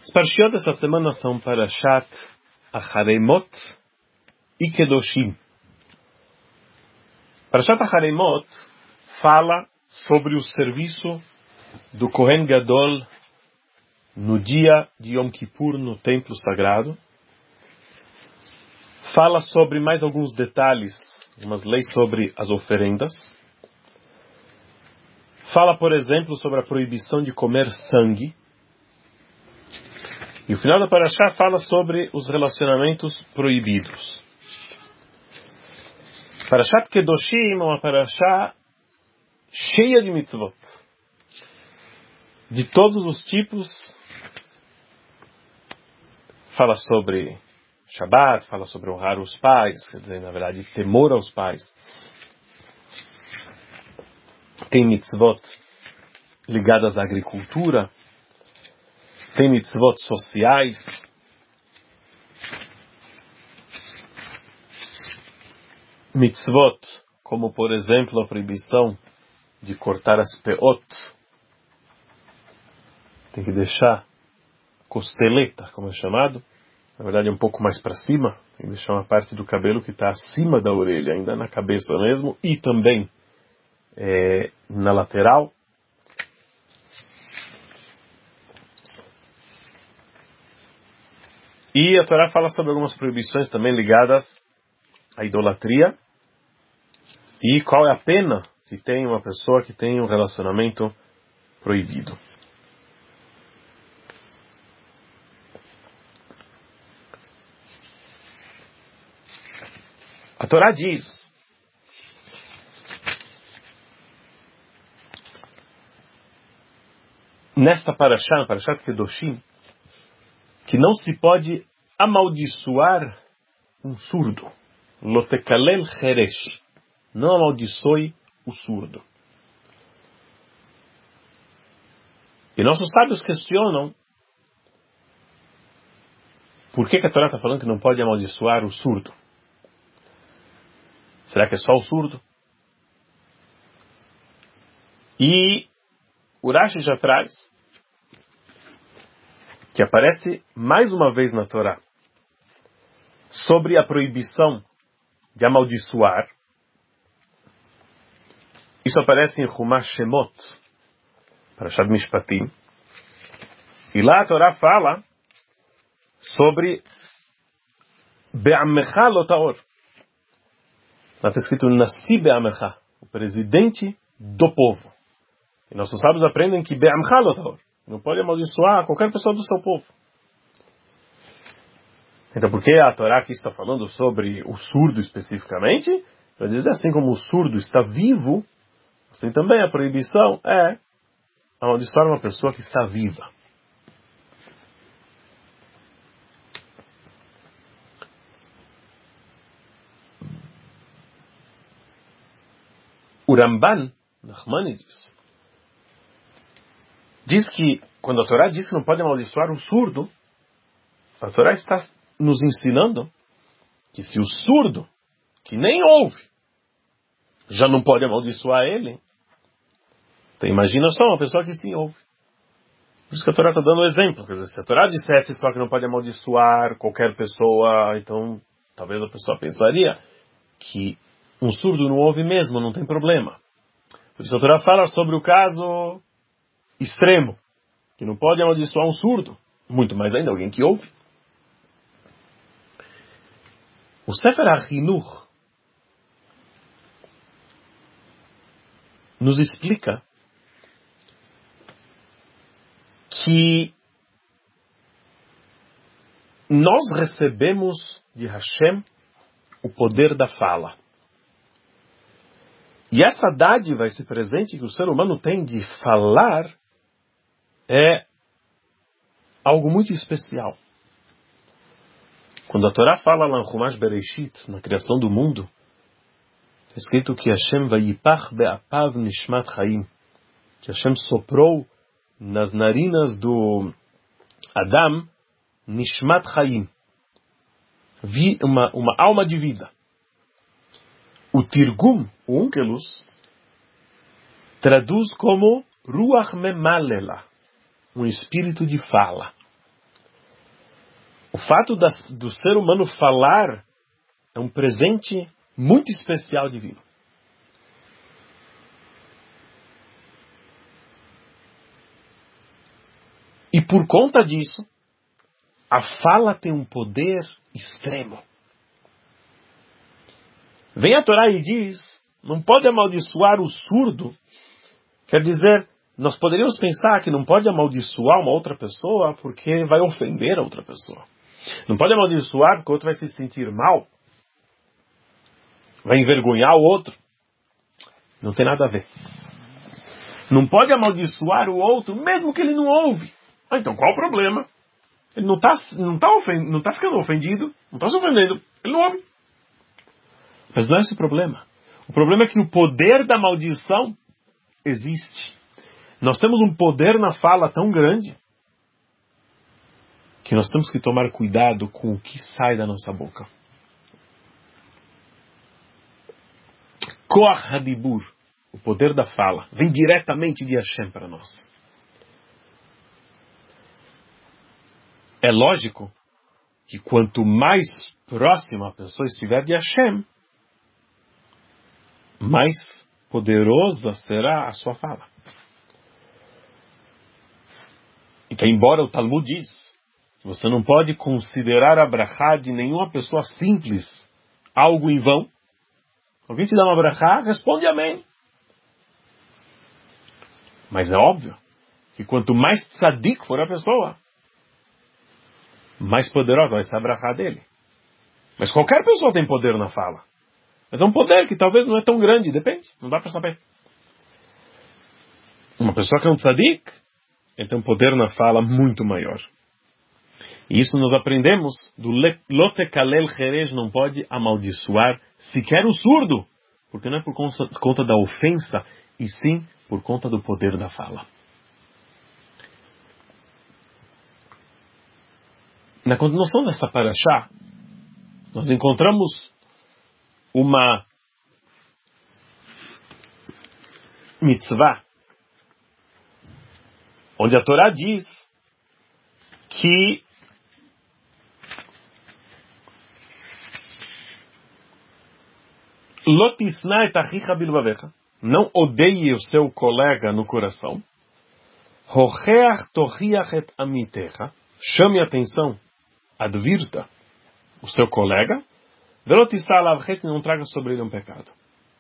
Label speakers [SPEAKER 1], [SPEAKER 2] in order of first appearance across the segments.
[SPEAKER 1] As parshiot dessa semana são Parashat Acharemot e Kedoshim. Parashat Acharemot fala sobre o serviço do Kohen Gadol no dia de Yom Kippur no templo sagrado. Fala sobre mais alguns detalhes, umas leis sobre as oferendas. Fala, por exemplo, sobre a proibição de comer sangue. E o final da Parashá fala sobre os relacionamentos proibidos. Parashat Kedoshim é uma Parashá cheia de mitzvot. De todos os tipos. Fala sobre Shabbat, fala sobre honrar os pais, quer dizer, na verdade, temor aos pais. Tem mitzvot ligadas à agricultura. Tem mitzvot sociais. Mitzvot, como por exemplo a proibição de cortar as peot. Tem que deixar costeleta, como é chamado. Na verdade é um pouco mais para cima. Tem que deixar uma parte do cabelo que está acima da orelha, ainda na cabeça mesmo. E também na lateral. E a Torá fala sobre algumas proibições também ligadas à idolatria. E qual é a pena que tem uma pessoa que tem um relacionamento proibido. A Torá diz nesta Parashá, na Parashat Kedoshim, que não se pode amaldiçoar um surdo. Lotekalel cheresh. Não amaldiçoe o surdo. E nossos sábios questionam por que a Torá está falando que não pode amaldiçoar o surdo. Será que é só o surdo? E o Rashi já traz que aparece mais uma vez na Torá sobre a proibição de amaldiçoar. Isso aparece em Chumash Shemot, Parashat Mishpatim. E lá a Torá fala sobre Be'amecha Lotaor. Lá está escrito Nasi Be'amecha, o presidente do povo. E nossos sábios aprendem que Be'amecha Lotaor não pode amaldiçoar qualquer pessoa do seu povo. Então por que a Torá aqui está falando sobre o surdo especificamente? Para dizer assim como o surdo está vivo, assim também a proibição é amaldiçoar uma pessoa que está viva. O Ramban, Nachmanides, diz que quando a Torá diz que não pode amaldiçoar o surdo, a Torá está nos ensinando que se o surdo, que nem ouve, já não pode amaldiçoar ele, então imagina só uma pessoa que sim ouve. Por isso que a Torá está dando um exemplo. Quer dizer, se a Torá dissesse só que não pode amaldiçoar qualquer pessoa, então talvez a pessoa pensaria que um surdo não ouve mesmo, não tem problema. Por isso a Torá fala sobre o caso extremo, que não pode amaldiçoar um surdo, muito mais ainda alguém que ouve. O Sefer HaChinuch nos explica que nós recebemos de Hashem o poder da fala. E essa dádiva, esse presente que o ser humano tem de falar, é algo muito especial. Quando a Torá fala lá em Chumash Bereshit, na criação do mundo, é escrito que Hashem vayipach be'apav nishmat chaim, que Hashem soprou nas narinas do Adam nishmat chaim, uma alma de vida. O Tirgum, o Onkelos, traduz como Ruach Memalela, um espírito de fala. O fato do ser humano falar é um presente muito especial divino. E por conta disso, a fala tem um poder extremo. Vem a Torá e diz, não pode amaldiçoar o surdo. Quer dizer, nós poderíamos pensar que não pode amaldiçoar uma outra pessoa porque vai ofender a outra pessoa. Não pode amaldiçoar porque o outro vai se sentir mal. Vai envergonhar o outro. Não tem nada a ver. Não pode amaldiçoar o outro mesmo que ele não ouve. Então qual o problema? Ele não está ficando ofendido, não está se ofendendo, ele não ouve. Mas não é esse o problema. O problema é que o poder da maldição existe. Nós temos um poder na fala tão grande que nós temos que tomar cuidado com o que sai da nossa boca. Koach hadibur, o poder da fala, vem diretamente de Hashem para nós. É lógico que quanto mais próxima a pessoa estiver de Hashem, mais poderosa será a sua fala. Então, embora o Talmud diz que você não pode considerar a brachá de nenhuma pessoa simples algo em vão, alguém te dá uma brachá, responde amém. Mas é óbvio que quanto mais tzadik for a pessoa, mais poderosa vai ser a brachá dele. Mas qualquer pessoa tem poder na fala. Mas é um poder que talvez não é tão grande, depende, não dá para saber. Uma pessoa que é um tzadik, ele tem um poder na fala muito maior. E isso nós aprendemos do Lotekalel Jerez, não pode amaldiçoar sequer o surdo, porque não é por conta da ofensa, e sim por conta do poder da fala. Na continuação dessa parashá, nós encontramos uma mitzvah, onde a Torá diz que Lotisna et achicha bilvavecha, não odeie o seu colega no coração. Hocheach tochiach et amitecha, chame a atenção, advirta o seu colega. Velotissa alavchet, não traga sobre ele um pecado.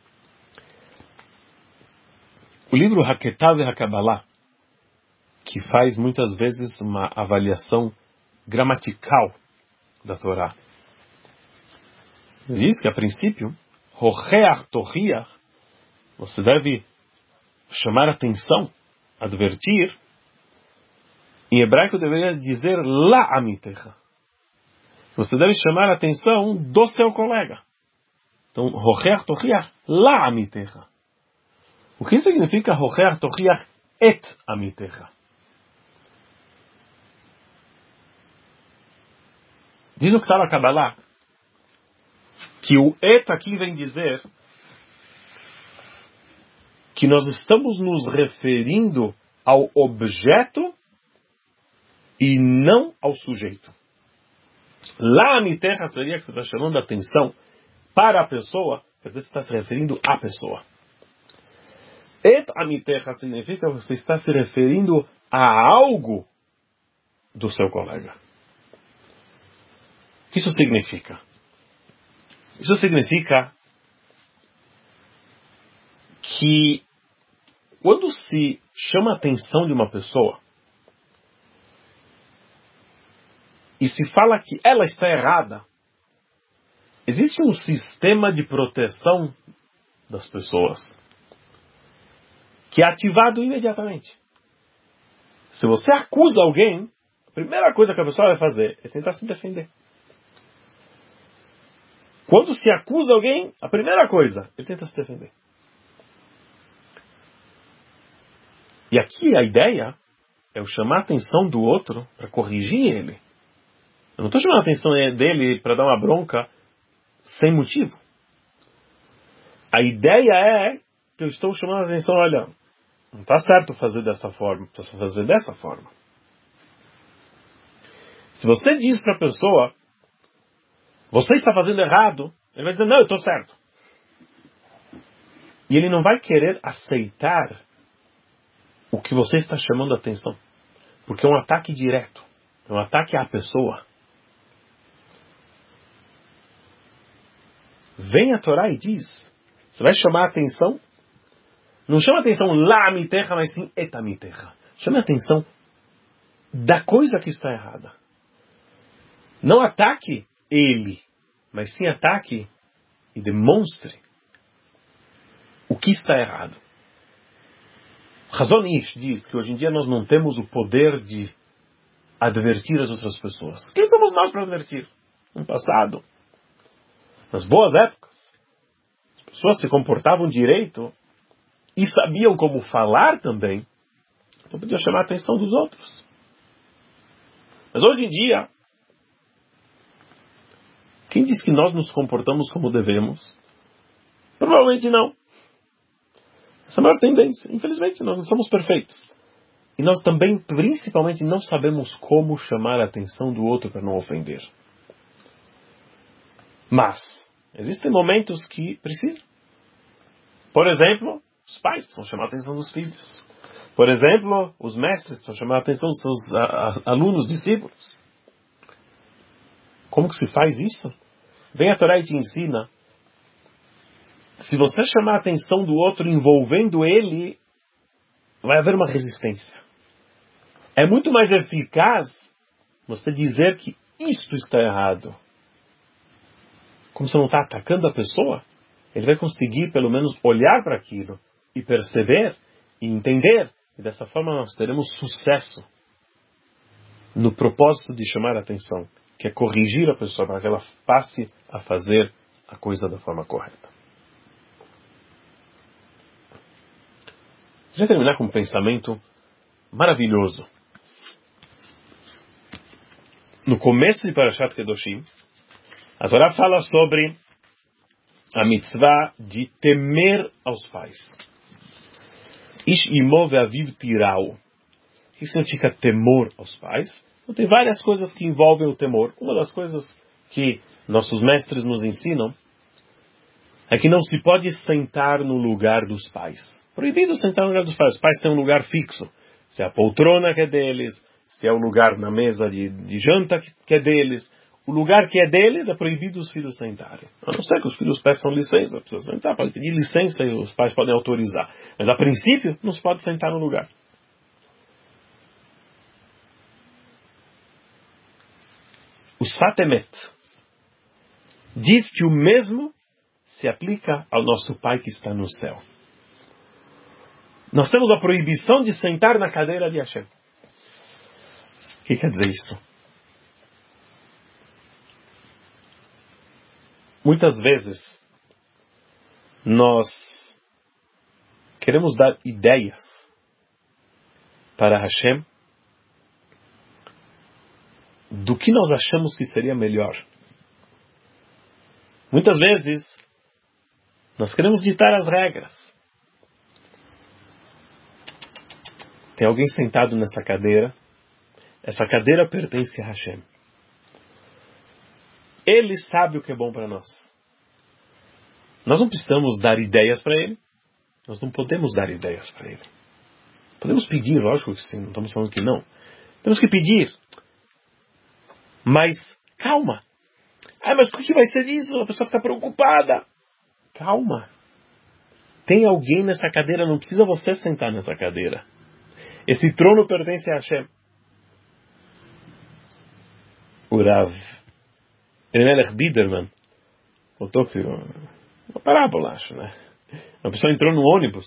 [SPEAKER 1] O livro Haketav e Hakabalah, que faz muitas vezes uma avaliação gramatical da Torá, diz que a princípio, Hocheach tochiach, você deve chamar atenção, advertir. Em hebraico deveria dizer la amitecha. Você deve chamar a atenção do seu colega. Então, Hocheach tochiach la amitecha. O que significa Hocheach tochiach et amitecha? Diz o Ketav HaKabalah que o et aqui vem dizer que nós estamos nos referindo ao objeto e não ao sujeito. Lá a terra seria que você está chamando a atenção para a pessoa, quer dizer, você está se referindo à pessoa. Et amiterra significa que você está se referindo a algo do seu colega. O que isso significa? Isso significa que quando se chama a atenção de uma pessoa e se fala que ela está errada, existe um sistema de proteção das pessoas que é ativado imediatamente. Se você acusa alguém, a primeira coisa que a pessoa vai fazer é tentar se defender. Quando se acusa alguém, a primeira coisa, ele tenta se defender. E aqui a ideia é eu chamar a atenção do outro para corrigir ele. Eu não estou chamando a atenção dele para dar uma bronca sem motivo. A ideia é que eu estou chamando a atenção, olha, não está certo fazer dessa forma, precisa fazer dessa forma. Se você diz para a pessoa, você está fazendo errado, ele vai dizer, não, eu estou certo. E ele não vai querer aceitar o que você está chamando a atenção. Porque é um ataque direto. É um ataque à pessoa. Vem a Torá e diz, você vai chamar a atenção, não chama a atenção lá miterra, mas sim eta miterra. Chama a atenção da coisa que está errada. Não ataque ele, mas sim ataque e demonstre o que está errado. Hazon Ish diz que hoje em dia nós não temos o poder de advertir as outras pessoas. Quem somos nós para advertir? No passado, nas boas épocas, as pessoas se comportavam direito e sabiam como falar também, então podiam chamar a atenção dos outros. Mas hoje em dia, quem diz que nós nos comportamos como devemos? Provavelmente não. Essa é a maior tendência. Infelizmente, nós não somos perfeitos. E nós também, principalmente, não sabemos como chamar a atenção do outro para não ofender. Mas, existem momentos que precisam. Por exemplo, os pais precisam chamar a atenção dos filhos. Por exemplo, os mestres precisam chamar a atenção dos seus alunos, discípulos. Como que se faz isso? Vem a Torá e te ensina. Se você chamar a atenção do outro envolvendo ele, vai haver uma resistência. É muito mais eficaz você dizer que isto está errado. Como você não está atacando a pessoa, ele vai conseguir pelo menos olhar para aquilo e perceber e entender. E dessa forma nós teremos sucesso no propósito de chamar a atenção, que é corrigir a pessoa para que ela passe a fazer a coisa da forma correta. Já terminar com um pensamento maravilhoso. No começo de Parashat Kedoshim, a Torá fala sobre a mitzvah de temer aos pais. Ish imo ve'aviv tirau. O que significa temor aos pais? Então, tem várias coisas que envolvem o temor. Uma das coisas que nossos mestres nos ensinam é que não se pode sentar no lugar dos pais. Proibido sentar no lugar dos pais. Os pais têm um lugar fixo. Se é a poltrona que é deles, se é o lugar na mesa de janta que é deles. O lugar que é deles é proibido os filhos sentarem. A não ser que os filhos peçam licença. Precisa sentar, pode pedir licença e os pais podem autorizar. Mas a princípio não se pode sentar no lugar. O Satemet diz que o mesmo se aplica ao nosso Pai que está no céu. Nós temos a proibição de sentar na cadeira de Hashem. O que quer dizer isso? Muitas vezes nós queremos dar ideias para Hashem do que nós achamos que seria melhor. Muitas vezes nós queremos ditar as regras. Tem alguém sentado nessa cadeira. Essa cadeira pertence a Hashem. Ele sabe o que é bom para nós. Nós não precisamos dar ideias para ele. Nós não podemos dar ideias para ele. Podemos pedir, lógico que sim, não estamos falando que não. Temos que pedir. Mas, calma. Mas o que vai ser disso? A pessoa fica preocupada. Calma. Tem alguém nessa cadeira, não precisa você sentar nessa cadeira. Esse trono pertence a Hashem. O Rav Elimelech Biderman contou que uma parábola, acho, né? Uma pessoa entrou no ônibus.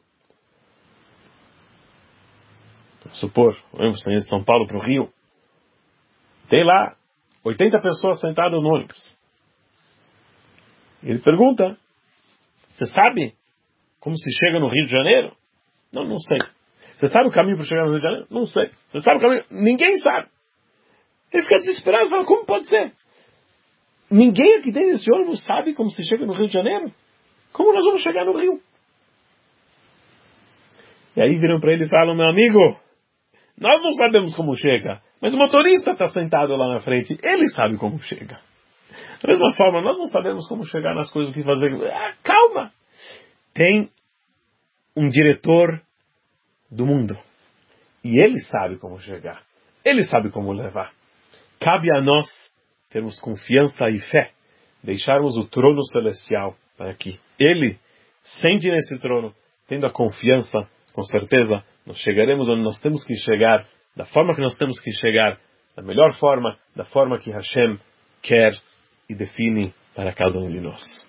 [SPEAKER 1] Vamos supor, o ônibus está indo de São Paulo para o Rio. Tem lá 80 pessoas sentadas no ônibus. Ele pergunta: você sabe como se chega no Rio de Janeiro? Não sei. Você sabe o caminho para chegar no Rio de Janeiro? Não sei. Você sabe o caminho? Ninguém sabe. Ele fica desesperado e fala: como pode ser? Ninguém aqui dentro desse ônibus sabe como se chega no Rio de Janeiro? Como nós vamos chegar no Rio? E aí viram para ele e falam: meu amigo, Nós não sabemos como chega, mas o motorista está sentado lá na frente, ele sabe como chega. Da mesma forma, nós não sabemos como chegar nas coisas que fazer. Calma! Tem um diretor do mundo. E ele sabe como chegar. Ele sabe como levar. Cabe a nós termos confiança e fé. Deixarmos o trono celestial para que ele sente nesse trono, tendo a confiança, com certeza, nós chegaremos onde nós temos que chegar, da forma que nós temos que chegar, da melhor forma, da forma que Hashem quer e define para cada um de nós.